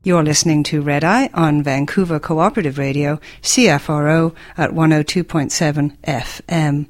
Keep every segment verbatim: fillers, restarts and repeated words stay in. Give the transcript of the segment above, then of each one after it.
You're listening to Red Eye on Vancouver Cooperative Radio, C F R O at one oh two point seven F M.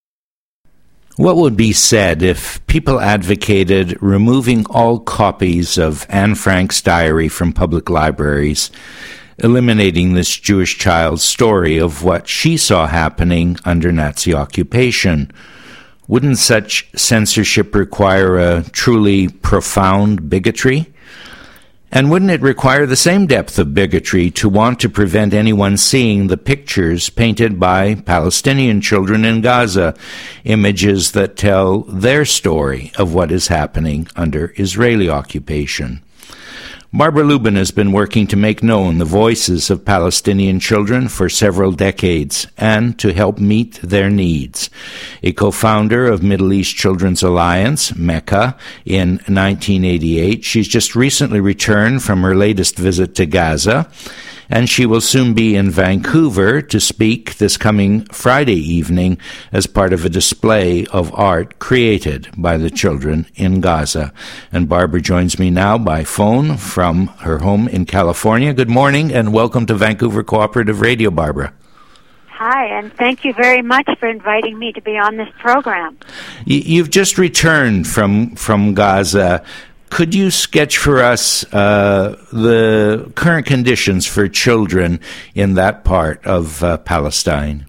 What would be said if people advocated removing all copies of Anne Frank's diary from public libraries, eliminating this Jewish child's story of what she saw happening under Nazi occupation? Wouldn't such censorship require a truly profound bigotry? And wouldn't it require the same depth of bigotry to want to prevent anyone seeing the pictures painted by Palestinian children in Gaza, images that tell their story of what is happening under Israeli occupation? Barbara Lubin has been working to make known the voices of Palestinian children for several decades and to help meet their needs. A co-founder of Middle East Children's Alliance, Mecca, in nineteen eighty-eight, she's just recently returned from her latest visit to Gaza, and she will soon be in Vancouver to speak this coming Friday evening as part of a display of art created by the children in Gaza. And Barbara joins me now by phone from her home in California. Good morning and welcome to Vancouver Cooperative Radio, Barbara. Hi, and thank you very much for inviting me to be on this program. You've just returned from, from Gaza. Could you sketch for us uh, the current conditions for children in that part of uh, Palestine?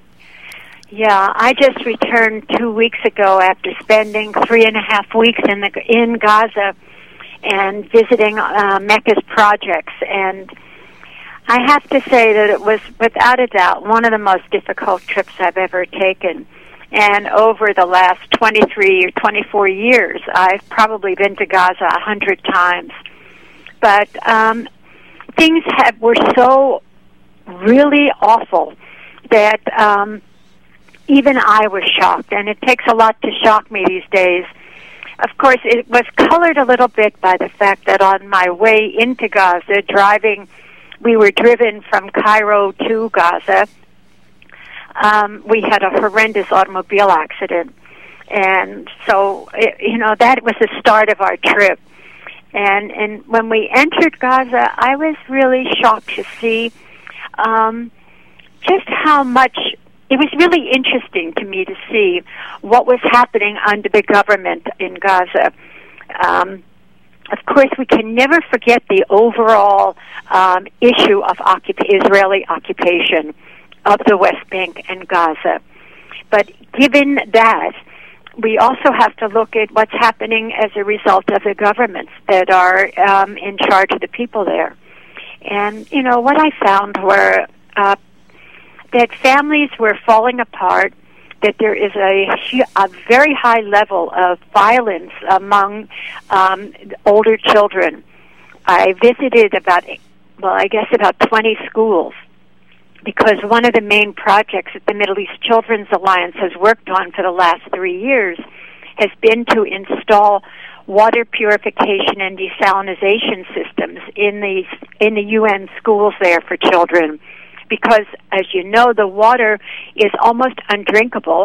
Yeah, I just returned two weeks ago after spending three and a half weeks in the in Gaza and visiting uh, Mecca's projects. And I have to say that it was, without a doubt, one of the most difficult trips I've ever taken. And over the last twenty-three or twenty-four years, I've probably been to Gaza a hundred times. But um, things have, were so really awful that um, even I was shocked. And it takes a lot to shock me these days. Of course, it was colored a little bit by the fact that on my way into Gaza, driving, we were driven from Cairo to Gaza. Um, we had a horrendous automobile accident. And so, it, you know, that was the start of our trip. And and when we entered Gaza, I was really shocked to see um, just how much, it was really interesting to me to see what was happening under the government in Gaza. Um, of course, we can never forget the overall um, issue of occup- Israeli occupation of the West Bank and Gaza. But given that, we also have to look at what's happening as a result of the governments that are um, in charge of the people there. And, you know, what I found were uh, that families were falling apart, that there is a, a very high level of violence among um, older children. I visited about, well, I guess about twenty schools, because one of the main projects that the Middle East Children's Alliance has worked on for the last three years has been to install water purification and desalinization systems in the in the U N schools there for children. Because, as you know, the water is almost undrinkable,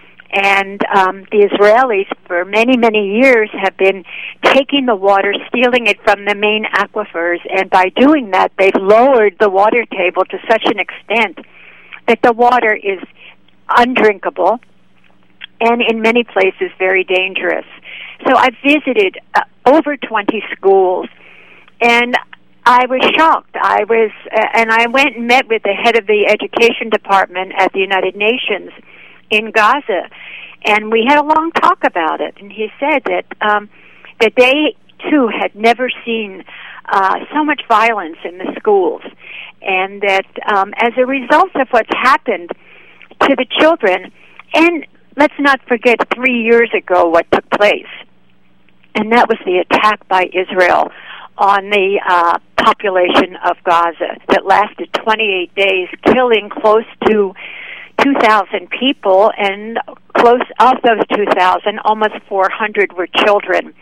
and um, the Israelis, for many, many years, have been taking the water, stealing it from the main aquifers, and by doing that, they've lowered the water table to such an extent that the water is undrinkable and, in many places, very dangerous. So I visited uh, over twenty schools, and I was shocked. I was, uh, and I went and met with the head of the education department at the United Nations in Gaza, and we had a long talk about it. And he said that um, that they too had never seen uh, so much violence in the schools, and that um, as a result of what's happened to the children, and let's not forget three years ago what took place, and that was the attack by Israel on the uh, population of Gaza that lasted twenty-eight days, killing close to two thousand people, and close of those two thousand, almost four hundred were children.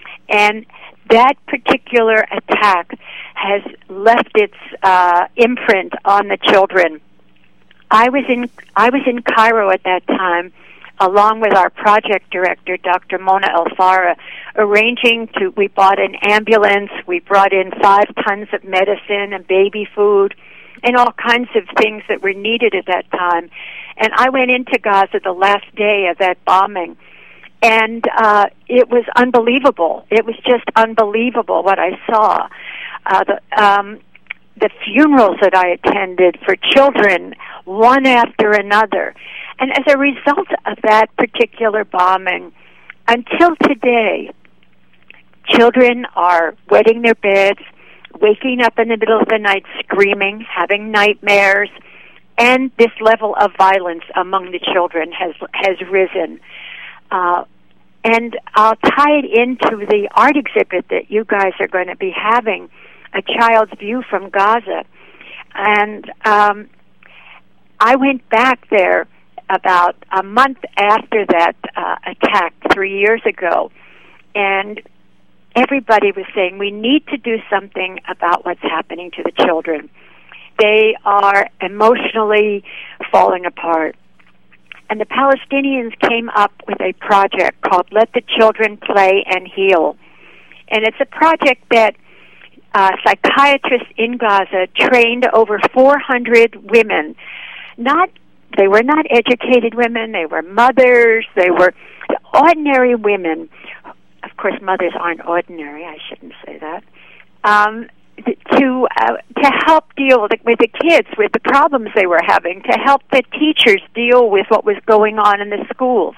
And that particular attack has left its uh, imprint on the children. I was in I was in Cairo at that time, along with our project director, Doctor Mona Elfara, arranging to, we bought an ambulance, we brought in five tons of medicine and baby food and all kinds of things that were needed at that time. And I went into Gaza the last day of that bombing, and uh, it was unbelievable. It was just unbelievable what I saw. Uh, the, um, the funerals that I attended for children, one after another. And as a result of that particular bombing, until today, children are wetting their beds, waking up in the middle of the night screaming, having nightmares, and this level of violence among the children has has risen. Uh, and I'll tie it into the art exhibit that you guys are going to be having, A Child's View from Gaza. And um, I went back there about a month after that uh, attack three years ago, and everybody was saying, we need to do something about what's happening to the children. They are emotionally falling apart. And the Palestinians came up with a project called Let the Children Play and Heal. And it's a project that uh, psychiatrists in Gaza trained over four hundred women. Not, they were not educated women, they were mothers, they were ordinary women. Of course, mothers aren't ordinary, I shouldn't say that. Um, to uh, to help deal with the, with the kids, with the problems they were having, to help the teachers deal with what was going on in the schools.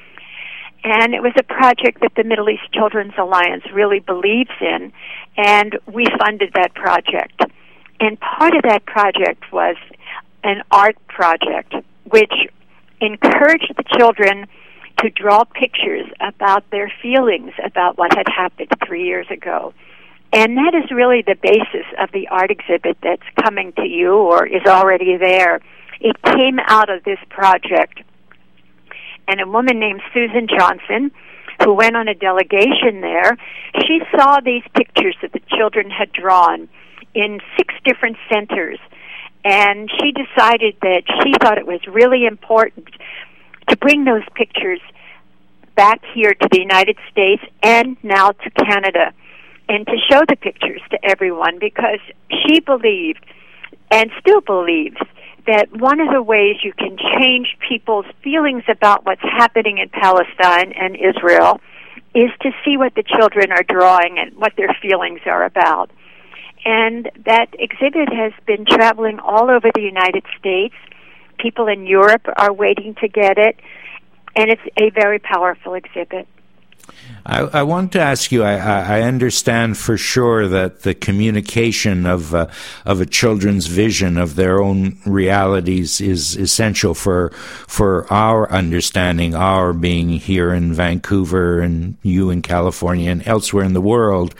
And it was a project that the Middle East Children's Alliance really believes in, and we funded that project. And part of that project was an art project, which encouraged the children to draw pictures about their feelings about what had happened three years ago. And that is really the basis of the art exhibit that's coming to you or is already there. It came out of this project. And a woman named Susan Johnson, who went on a delegation there, she saw these pictures that the children had drawn in six different centers. And she decided that she thought it was really important to bring those pictures back here to the United States and now to Canada, and to show the pictures to everyone, because she believed and still believes that one of the ways you can change people's feelings about what's happening in Palestine and Israel is to see what the children are drawing and what their feelings are about. And that exhibit has been traveling all over the United States. People in Europe are waiting to get it, and it's a very powerful exhibit. I, I want to ask you, I, I understand for sure that the communication of uh, of a children's vision of their own realities is essential for for our understanding, our being here in Vancouver and you in California and elsewhere in the world.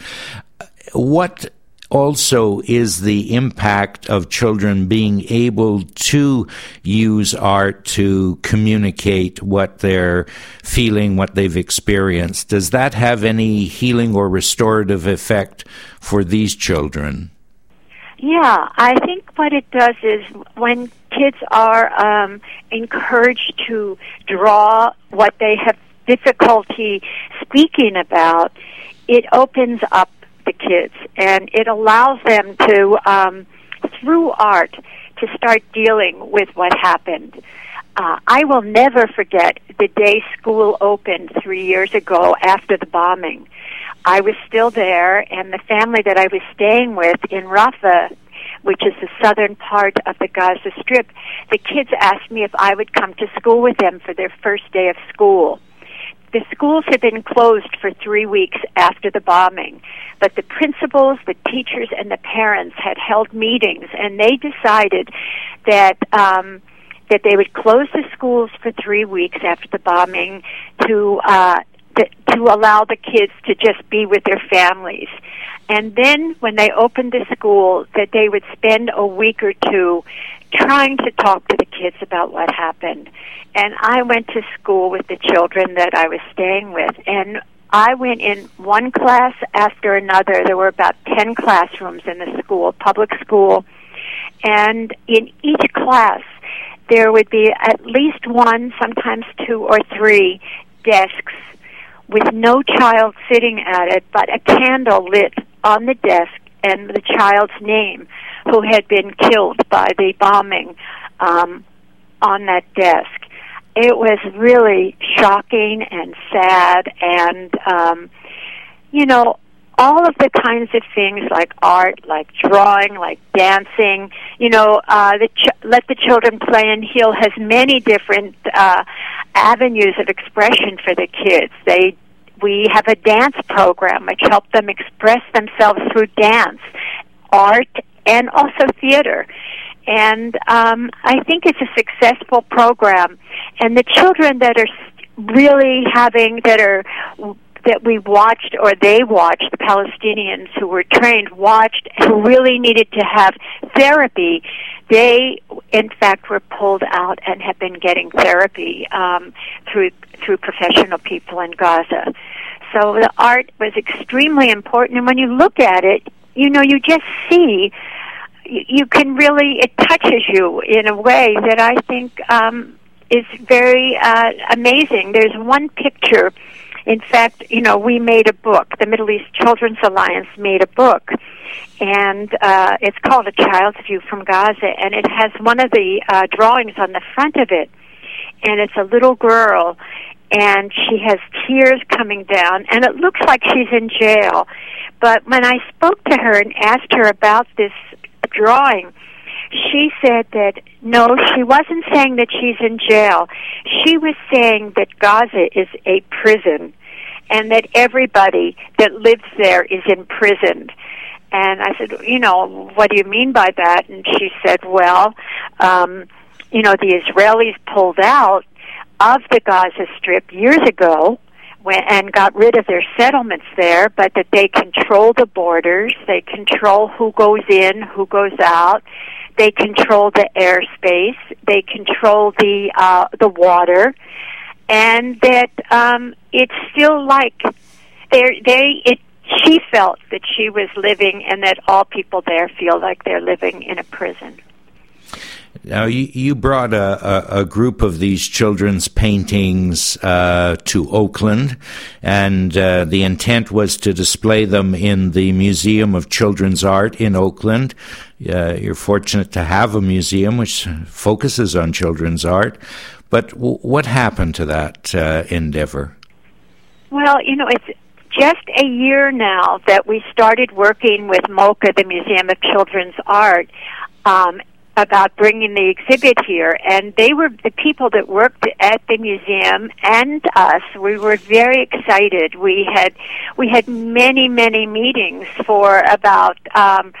What also is the impact of children being able to use art to communicate what they're feeling, what they've experienced? Does that have any healing or restorative effect for these children? Yeah, I think what it does is when kids are um, encouraged to draw what they have difficulty speaking about, it opens up the kids, and it allows them to, um, through art, to start dealing with what happened. Uh, I will never forget the day school opened three years ago after the bombing. I was still there, and the family that I was staying with in Rafah, which is the southern part of the Gaza Strip, the kids asked me if I would come to school with them for their first day of school. The schools had been closed for three weeks after the bombing, but the principals, the teachers, and the parents had held meetings, and they decided that um, that they would close the schools for three weeks after the bombing to uh, th- to allow the kids to just be with their families. And then when they opened the school, that they would spend a week or two trying to talk to the kids about what happened. And I went to school with the children that I was staying with, and I went in one class after another. There were about ten classrooms in the school, public school, and in each class there would be at least one, sometimes two or three desks with no child sitting at it, but a candle lit on the desk and the child's name who had been killed by the bombing um, on that desk. It was really shocking and sad, and, um, you know, all of the kinds of things like art, like drawing, like dancing, you know, uh, the ch- Let the Children Play and Heal has many different uh, avenues of expression for the kids. They We have a dance program which helps them express themselves through dance, art, and also theater. And um, I think it's a successful program. And the children that are really having, that are that we watched, or they watched, the Palestinians who were trained watched, who really needed to have therapy, they, in fact, were pulled out and have been getting therapy um, through through professional people in Gaza. So the art was extremely important, and when you look at it, you know, you just see, you, you can really, it touches you in a way that I think um, is very uh, amazing. There's one picture. In fact, you know, we made a book. The Middle East Children's Alliance made a book, and uh, it's called A Child's View from Gaza, and it has one of the uh, drawings on the front of it, and it's a little girl, and she has tears coming down, and it looks like she's in jail. But when I spoke to her and asked her about this drawing, she said that, no, she wasn't saying that she's in jail. She was saying that Gaza is a prison and that everybody that lives there is imprisoned. And I said, you know, what do you mean by that? And she said, well, um, you know, the Israelis pulled out of the Gaza Strip years ago when, and got rid of their settlements there, but that they control the borders, they control who goes in, who goes out. They control the airspace. They control the uh, the water, and that um, it's still like they they. It. She felt that she was living, and that all people there feel like they're living in a prison. Now, you, you brought a, a, a group of these children's paintings uh, to Oakland, and uh, the intent was to display them in the Museum of Children's Art in Oakland. Uh, you're fortunate to have a museum which focuses on children's art. But w- what happened to that uh, endeavor? Well, you know, it's just a year now that we started working with MoCA, the Museum of Children's Art, um, about bringing the exhibit here, and they were the people that worked at the museum and us. We were very excited. We had we had many many meetings for about um,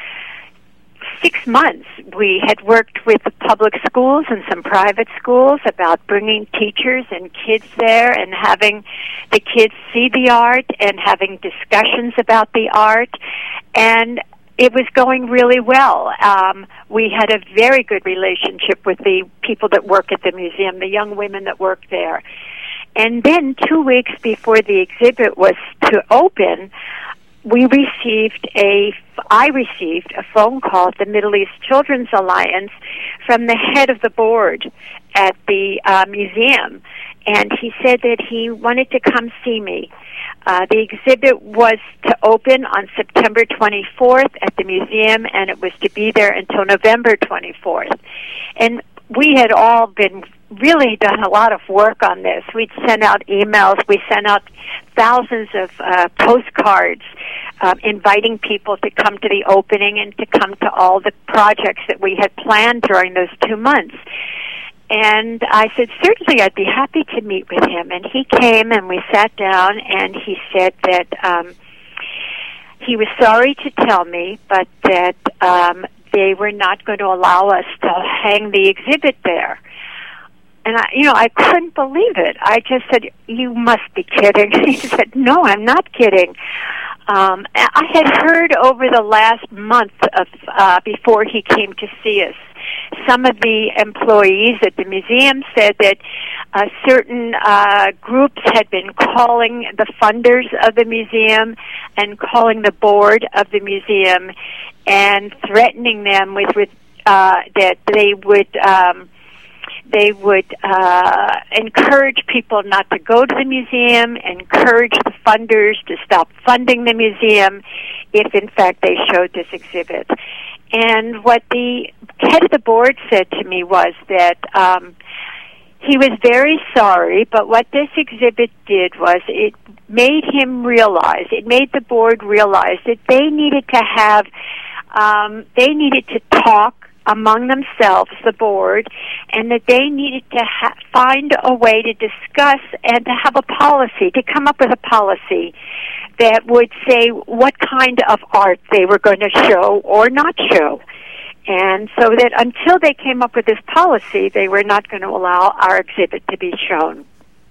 six months. We had worked with the public schools and some private schools about bringing teachers and kids there and having the kids see the art and having discussions about the art, and it was going really well. Um, we had a very good relationship with the people that work at the museum, the young women that work there. And then two weeks before the exhibit was to open, we received a, I received a phone call at the Middle East Children's Alliance from the head of the board at the uh, museum. And he said that he wanted to come see me. Uh, the exhibit was to open on September twenty-fourth at the museum, and it was to be there until November twenty-fourth. And we had all been really done a lot of work on this. We'd sent out emails. We sent out thousands of uh, postcards um, inviting people to come to the opening and to come to all the projects that we had planned during those two months. And I said, certainly I'd be happy to meet with him. And he came and we sat down, and he said that um, he was sorry to tell me, but that um, they were not going to allow us to hang the exhibit there. And, I, you know, I couldn't believe it. I just said, you must be kidding. He said, no, I'm not kidding. Um, I had heard over the last month of uh, before he came to see us, some of the employees at the museum said that uh, certain uh, groups had been calling the funders of the museum and calling the board of the museum and threatening them with, with uh, that they would um, They would uh, encourage people not to go to the museum, encourage the funders to stop funding the museum if, in fact, they showed this exhibit. And what the head of the board said to me was that um, he was very sorry, but what this exhibit did was it made him realize, it made the board realize that they needed to have, um, they needed to talk among themselves, the board, and that they needed to ha- find a way to discuss and to have a policy, to come up with a policy that would say what kind of art they were going to show or not show. And so that until they came up with this policy, they were not going to allow our exhibit to be shown.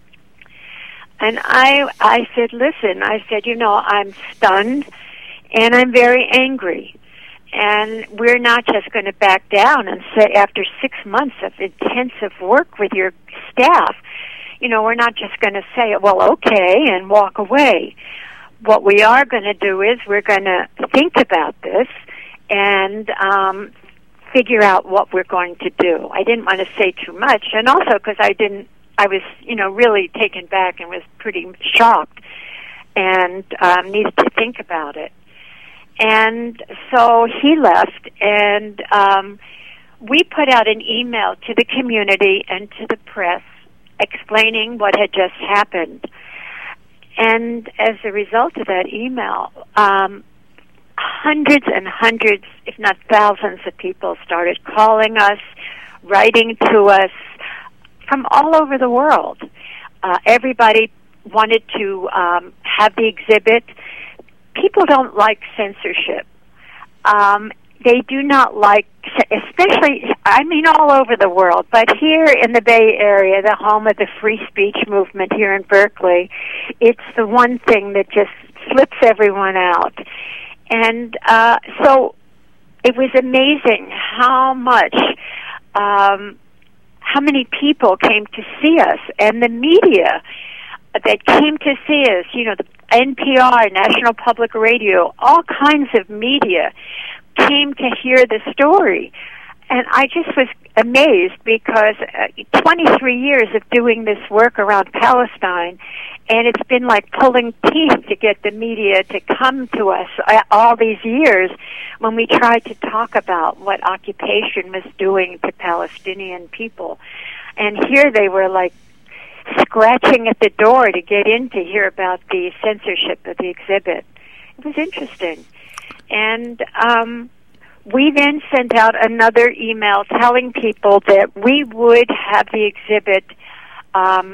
And I, I said, listen, I said, you know, I'm stunned and I'm very angry. And we're not just going to back down and say after six months of intensive work with your staff, you know, we're not just going to say, well, okay, and walk away. What we are going to do is we're going to think about this and um, figure out what we're going to do. I didn't want to say too much, and also because I didn't, I was, you know, really taken back and was pretty shocked and um, needed to think about it. And so he left, and um, we put out an email to the community and to the press explaining what had just happened. And as a result of that email, um, hundreds and hundreds, if not thousands of people started calling us, writing to us from all over the world. Uh, everybody wanted to um, have the exhibit. People don't like censorship. Um, they do not like, especially, I mean, all over the world, but here in the Bay Area, the home of the free speech movement here in Berkeley, it's the one thing that just flips everyone out. And uh, so it was amazing how much, um, how many people came to see us, and the media that came to see us, you know, the N P R, National Public Radio, all kinds of media came to hear the story. And I just was amazed because uh, twenty-three years of doing this work around Palestine, and it's been like pulling teeth to get the media to come to us uh, all these years when we tried to talk about what occupation was doing to Palestinian people. And here they were like scratching at the door to get in to hear about the censorship of the exhibit. It was interesting. And um, we then sent out another email telling people that we would have the exhibit um,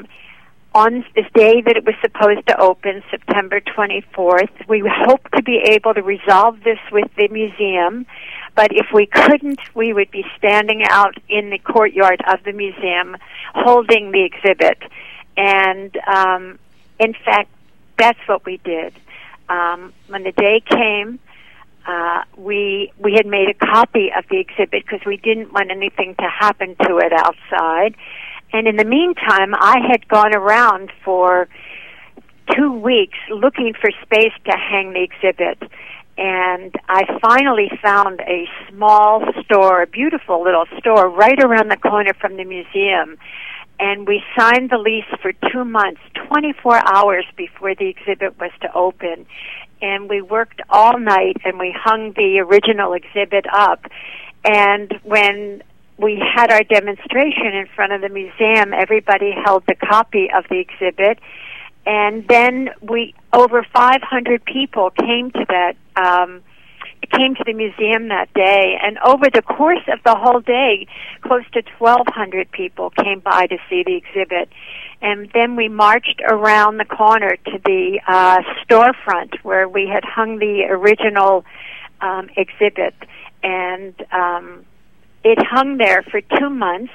on the day that it was supposed to open, September twenty-fourth. We hope to be able to resolve this with the museum, but if we couldn't, we would be standing out in the courtyard of the museum holding the exhibit. And, um, in fact, that's what we did. Um, when the day came, uh, we we had made a copy of the exhibit because we didn't want anything to happen to it outside. And in the meantime, I had gone around for two weeks looking for space to hang the exhibit. And I finally found a small store, a beautiful little store, right around the corner from the museum. And we signed the lease for two months, twenty-four hours before the exhibit was to open. And we worked all night, and we hung the original exhibit up. And when we had our demonstration in front of the museum, everybody held the copy of the exhibit. And then we, over five hundred people came to that, um, came to the museum that day. And over the course of the whole day, close to twelve hundred people came by to see the exhibit. And then we marched around the corner to the uh, storefront where we had hung the original um, exhibit. And um, it hung there for two months.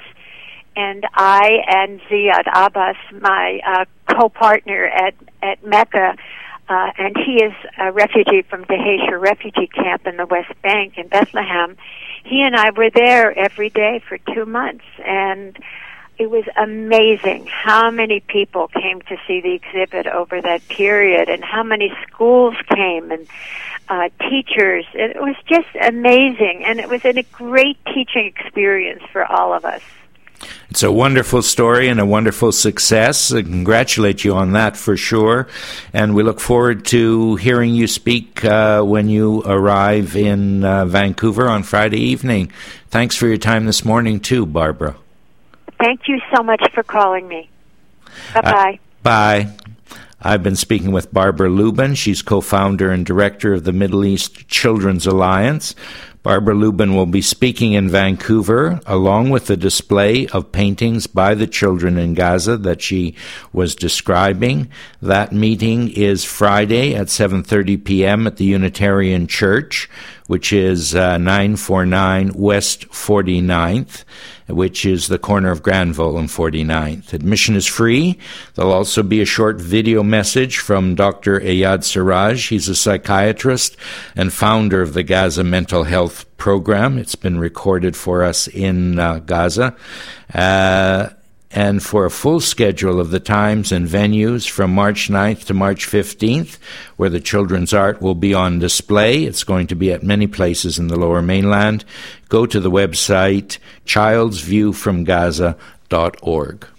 And I and Ziad Abbas, my uh, co-partner at, at Mecca, uh, and he is a refugee from Dheishur refugee camp in the West Bank in Bethlehem, he and I were there every day for two months. And it was amazing how many people came to see the exhibit over that period, and how many schools came, and uh, teachers. It was just amazing, and it was a great teaching experience for all of us. It's a wonderful story and a wonderful success. I congratulate you on that for sure. And we look forward to hearing you speak uh, when you arrive in uh, Vancouver on Friday evening. Thanks for your time this morning too, Barbara. Thank you so much for calling me. Bye-bye. Uh, bye. I've been speaking with Barbara Lubin. She's co-founder and director of the Middle East Children's Alliance. Barbara Lubin will be speaking in Vancouver, along with the display of paintings by the children in Gaza that she was describing. That meeting is Friday at seven thirty p.m. at the Unitarian Church, which is uh, nine forty-nine West forty-ninth, which is the corner of Granville and forty-ninth. Admission is free. There'll also be a short video message from Doctor Ayad Siraj. He's a psychiatrist and founder of the Gaza Mental Health Program. It's been recorded for us in uh, Gaza. Uh, and for a full schedule of the times and venues from March ninth to March fifteenth, where the children's art will be on display, it's going to be at many places in the Lower Mainland, go to the website childs view from gaza dot org.